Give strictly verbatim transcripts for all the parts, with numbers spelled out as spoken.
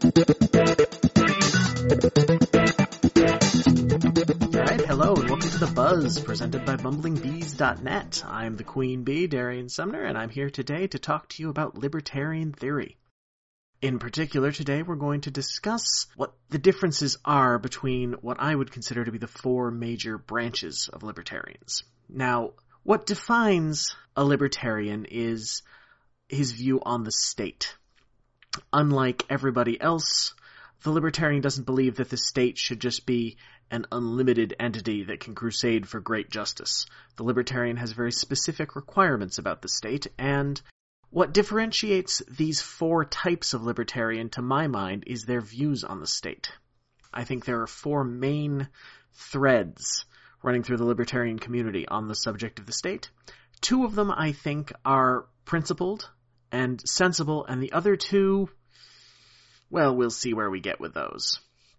Alright, hello and welcome to The Buzz, presented by bumbling bees dot net. I'm the Queen Bee, Darian Sumner, and I'm here today to talk to you about libertarian theory. In particular, today we're going to discuss what the differences are between what I would consider to be the four major branches of libertarians. Now, what defines a libertarian is his view on the state. Unlike everybody else, the libertarian doesn't believe that the state should just be an unlimited entity that can crusade for great justice. The libertarian has very specific requirements about the state, and what differentiates these four types of libertarian, to my mind, is their views on the state. I think there are four main threads running through the libertarian community on the subject of the state. Two of them, I think, are principled and sensible, and the other two, well, we'll see where we get with those.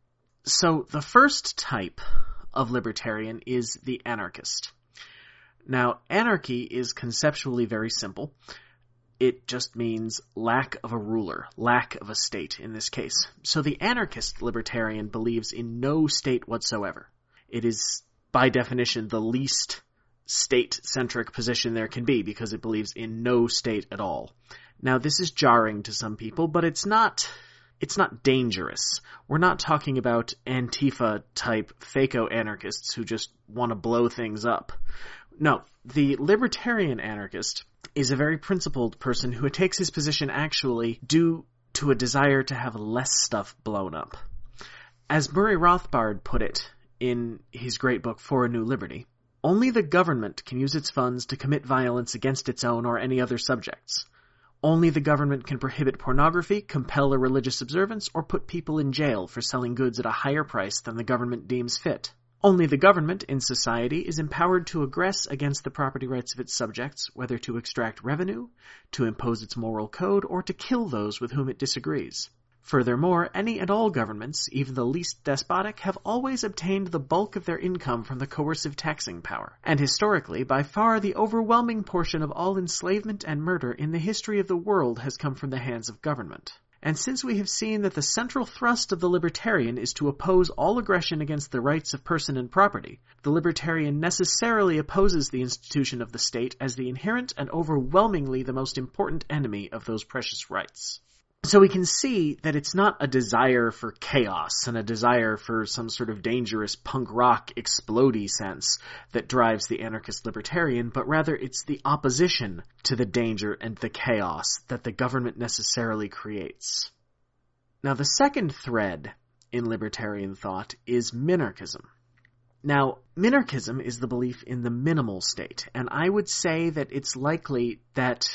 So the first type of libertarian is the anarchist. Now, anarchy is conceptually very simple. It just means lack of a ruler, lack of a state in this case. So the anarchist libertarian believes in no state whatsoever. It is, by definition, the least state-centric position there can be because it believes in no state at all. Now, this is jarring to some people, but it's not... It's not dangerous. We're not talking about Antifa-type Faco-anarchists who just want to blow things up. No, the libertarian anarchist is a very principled person who takes his position actually due to a desire to have less stuff blown up. As Murray Rothbard put it in his great book For a New Liberty, only the government can use its funds to commit violence against its own or any other subjects. Only the government can prohibit pornography, compel a religious observance, or put people in jail for selling goods at a higher price than the government deems fit. Only the government in society is empowered to aggress against the property rights of its subjects, whether to extract revenue, to impose its moral code, or to kill those with whom it disagrees. Furthermore, any and all governments, even the least despotic, have always obtained the bulk of their income from the coercive taxing power. And historically, by far the overwhelming portion of all enslavement and murder in the history of the world has come from the hands of government. And since we have seen that the central thrust of the libertarian is to oppose all aggression against the rights of person and property, the libertarian necessarily opposes the institution of the state as the inherent and overwhelmingly the most important enemy of those precious rights. So we can see that it's not a desire for chaos and a desire for some sort of dangerous punk rock explodey sense that drives the anarchist libertarian, but rather it's the opposition to the danger and the chaos that the government necessarily creates. Now, the second thread in libertarian thought is minarchism. Now, minarchism is the belief in the minimal state, and I would say that it's likely that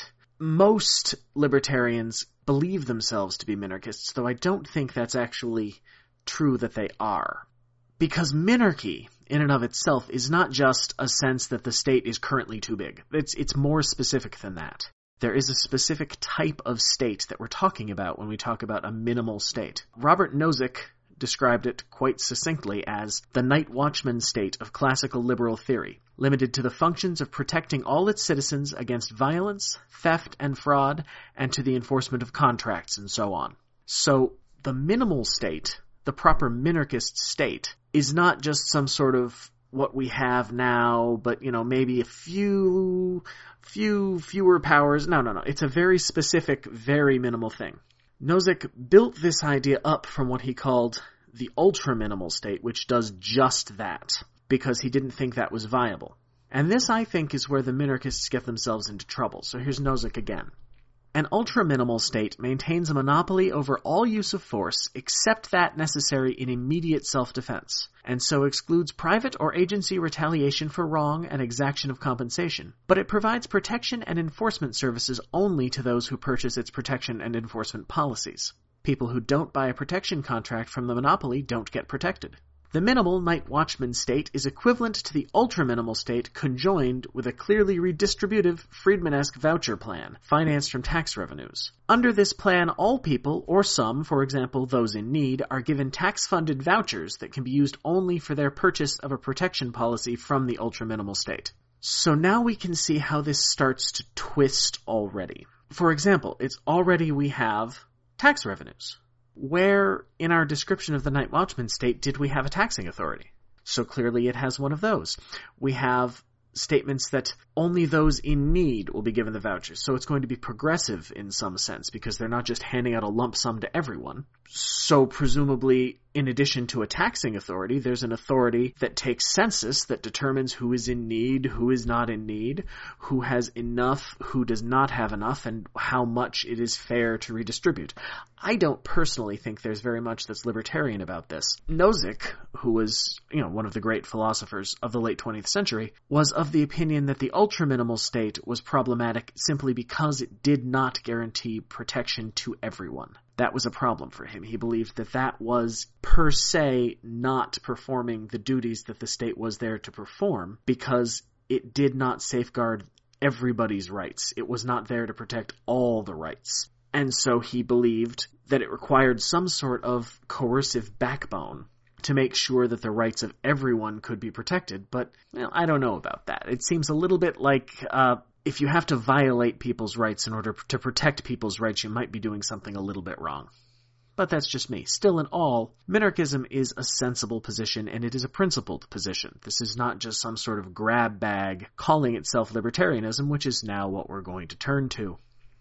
most libertarians believe themselves to be minarchists, though I don't think that's actually true that they are. Because minarchy, in and of itself, is not just a sense that the state is currently too big. It's, it's more specific than that. There is a specific type of state that we're talking about when we talk about a minimal state. Robert Nozick described it quite succinctly as the night watchman state of classical liberal theory, limited to the functions of protecting all its citizens against violence, theft, and fraud, and to the enforcement of contracts and so on. So the minimal state, the proper minarchist state, is not just some sort of what we have now, but, you know, maybe a few, few, fewer powers. No, no, no. It's a very specific, very minimal thing. Nozick built this idea up from what he called the ultra-minimal state, which does just that, because he didn't think that was viable. And this, I think, is where the minarchists get themselves into trouble. So here's Nozick again. An ultra-minimal state maintains a monopoly over all use of force except that necessary in immediate self-defense, and so excludes private or agency retaliation for wrong and exaction of compensation. But it provides protection and enforcement services only to those who purchase its protection and enforcement policies. People who don't buy a protection contract from the monopoly don't get protected. The minimal night watchman state is equivalent to the ultra-minimal state conjoined with a clearly redistributive Friedman-esque voucher plan, financed from tax revenues. Under this plan, all people, or some, for example those in need, are given tax-funded vouchers that can be used only for their purchase of a protection policy from the ultra-minimal state. So now we can see how this starts to twist already. For example, it's already we have tax revenues. where in our description of the Night Watchman state did we have a taxing authority? So clearly it has one of those. We have statements that only those in need will be given the vouchers. So it's going to be progressive in some sense because they're not just handing out a lump sum to everyone. So presumably, in addition to a taxing authority, there's an authority that takes census that determines who is in need, who is not in need, who has enough, who does not have enough, and how much it is fair to redistribute. I don't personally think there's very much that's libertarian about this. Nozick, who was, you know, one of the great philosophers of the late twentieth century, was of the opinion that the ultra-minimal state was problematic simply because it did not guarantee protection to everyone. That was a problem for him. He believed that that was per se not performing the duties that the state was there to perform because it did not safeguard everybody's rights. It was not there to protect all the rights. And so he believed that it required some sort of coercive backbone to make sure that the rights of everyone could be protected. But, well, I don't know about that. It seems a little bit like uh, if you have to violate people's rights in order to protect people's rights, you might be doing something a little bit wrong. But that's just me. Still in all, minarchism is a sensible position, and it is a principled position. This is not just some sort of grab bag calling itself libertarianism, which is now what we're going to turn to.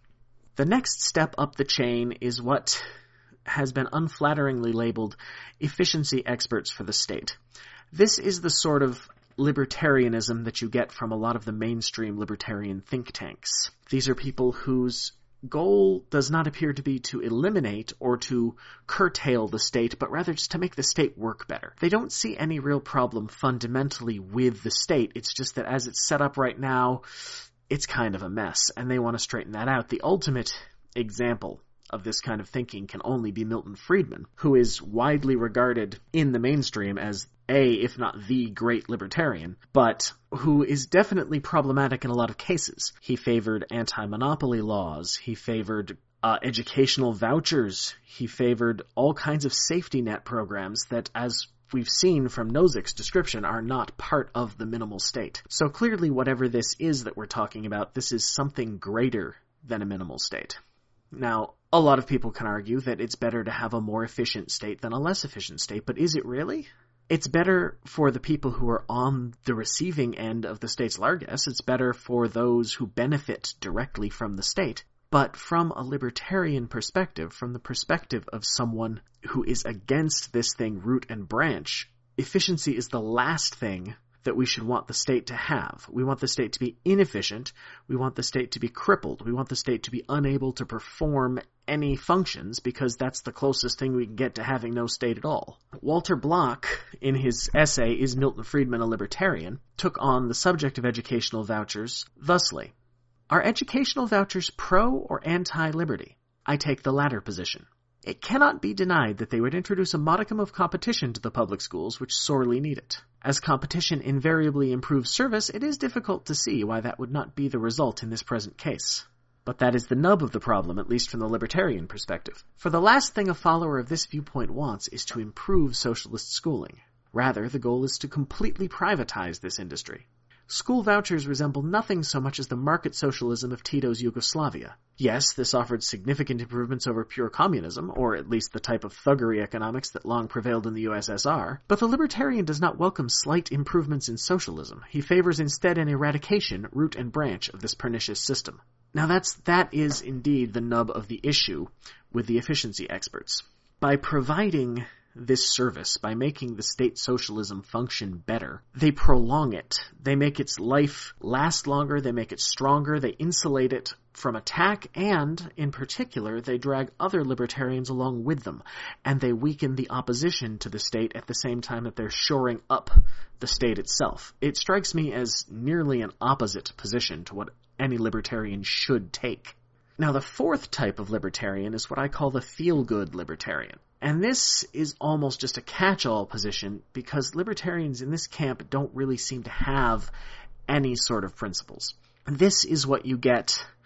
The next step up the chain is what has been unflatteringly labeled efficiency experts for the state. This is the sort of libertarianism that you get from a lot of the mainstream libertarian think tanks. These are people whose goal does not appear to be to eliminate or to curtail the state, but rather just to make the state work better. They don't see any real problem fundamentally with the state. It's just that as it's set up right now, it's kind of a mess, and they want to straighten that out. The ultimate example of this kind of thinking can only be Milton Friedman, who is widely regarded in the mainstream as a, if not the great libertarian, but who is definitely problematic in a lot of cases. He favored anti-monopoly laws. He favored uh, educational vouchers. He favored all kinds of safety net programs that, as we've seen from Nozick's description, are not part of the minimal state. So clearly, whatever this is that we're talking about, this is something greater than a minimal state. Now, a lot of people can argue that it's better to have a more efficient state than a less efficient state, but is it really? It's better for the people who are on the receiving end of the state's largesse. It's better for those who benefit directly from the state. But from a libertarian perspective, from the perspective of someone who is against this thing root and branch, efficiency is the last thing that we should want the state to have. We want the state to be inefficient. We want the state to be crippled. We want the state to be unable to perform any functions because that's the closest thing we can get to having no state at all. Walter Block, in his essay, Is Milton Friedman a Libertarian?, took on the subject of educational vouchers thusly. Are educational vouchers pro or anti-liberty? I take the latter position. It cannot be denied that they would introduce a modicum of competition to the public schools which sorely need it. As competition invariably improves service, it is difficult to see why that would not be the result in this present case. But that is the nub of the problem, at least from the libertarian perspective. For the last thing a follower of this viewpoint wants is to improve socialist schooling. Rather, the goal is to completely privatize this industry. School vouchers resemble nothing so much as the market socialism of Tito's Yugoslavia. Yes, this offered significant improvements over pure communism, or at least the type of thuggery economics that long prevailed in the U S S R, but the libertarian does not welcome slight improvements in socialism. He favors instead an eradication, root and branch, of this pernicious system. Now that's, that is indeed the nub of the issue with the efficiency experts. By providing this service, by making the state socialism function better, they prolong it. They make its life last longer, they make it stronger, they insulate it from attack, and, in particular, they drag other libertarians along with them, and they weaken the opposition to the state at the same time that they're shoring up the state itself. It strikes me as nearly an opposite position to what any libertarian should take. Now, the fourth type of libertarian is what I call the feel-good libertarian. And this is almost just a catch-all position because libertarians in this camp don't really seem to have any sort of principles. This is what you get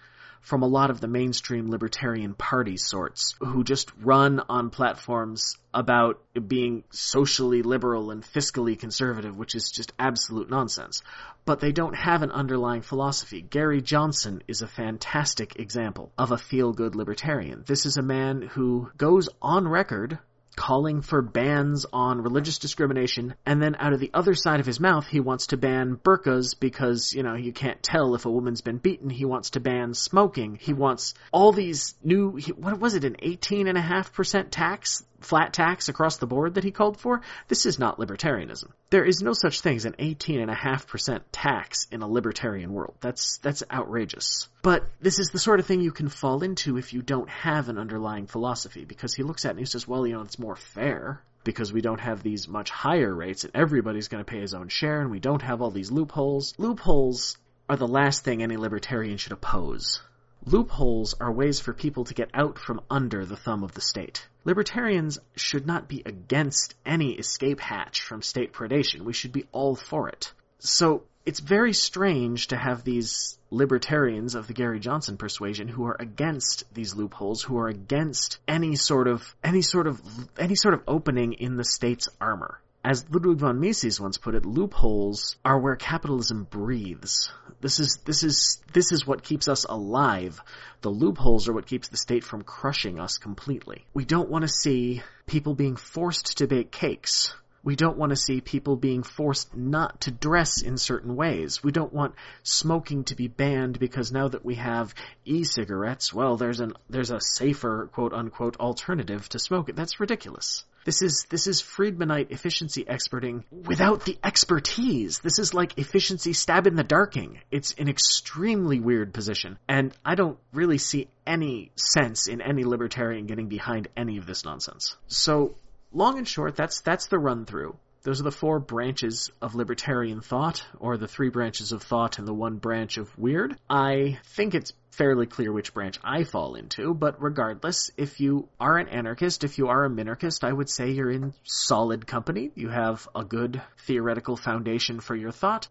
from a lot of the mainstream libertarian party sorts, who just run on platforms about being socially liberal and fiscally conservative, which is just absolute nonsense. But they don't have an underlying philosophy. Gary Johnson is a fantastic example of a feel-good libertarian. This is a man who goes on record calling for bans on religious discrimination, and then out of the other side of his mouth, he wants to ban burqas because, you know, you can't tell if a woman's been beaten. He wants to ban smoking. He wants all these new, what was it, an eighteen point five percent tax, flat tax across the board that he called for? This is not libertarianism. There is no such thing as an eighteen point five percent tax in a libertarian world. That's, that's outrageous. But this is the sort of thing you can fall into if you don't have an underlying philosophy, because he looks at it and he says, well, you know, it's more fair because we don't have these much higher rates and everybody's going to pay his own share and we don't have all these loopholes. Loopholes are the last thing any libertarian should oppose. Loopholes are ways for people to get out from under the thumb of the state. Libertarians should not be against any escape hatch from state predation. We should be all for it. So it's very strange to have these libertarians of the Gary Johnson persuasion who are against these loopholes, who are against any sort of any sort of any sort of opening in the state's armor. As Ludwig von Mises once put it, loopholes are where capitalism breathes. This is this is this is what keeps us alive. The loopholes are what keeps the state from crushing us completely. We don't want to see people being forced to bake cakes. We don't want to see people being forced not to dress in certain ways. We don't want smoking to be banned because now that we have e-cigarettes, well, there's an there's a safer quote-unquote alternative to smoking. That's ridiculous. This is this is Friedmanite efficiency experting without the expertise. This is like efficiency stab in the darking. It's an extremely weird position, and I don't really see any sense in any libertarian getting behind any of this nonsense. So, long and short, that's that's the run-through. Those are the four branches of libertarian thought, or the three branches of thought and the one branch of weird. I think it's fairly clear which branch I fall into, but regardless, if you are an anarchist, if you are a minarchist, I would say you're in solid company. You have a good theoretical foundation for your thought.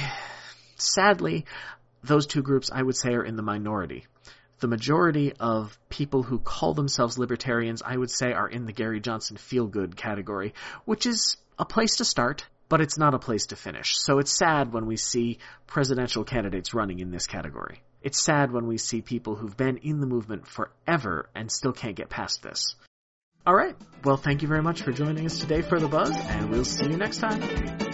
Sadly, those two groups, I would say, are in the minority. The majority of people who call themselves libertarians, I would say, are in the Gary Johnson feel-good category, which is a place to start, but it's not a place to finish. So it's sad when we see presidential candidates running in this category. It's sad when we see people who've been in the movement forever and still can't get past this. All right. Well, thank you very much for joining us today for The Buzz, and we'll see you next time.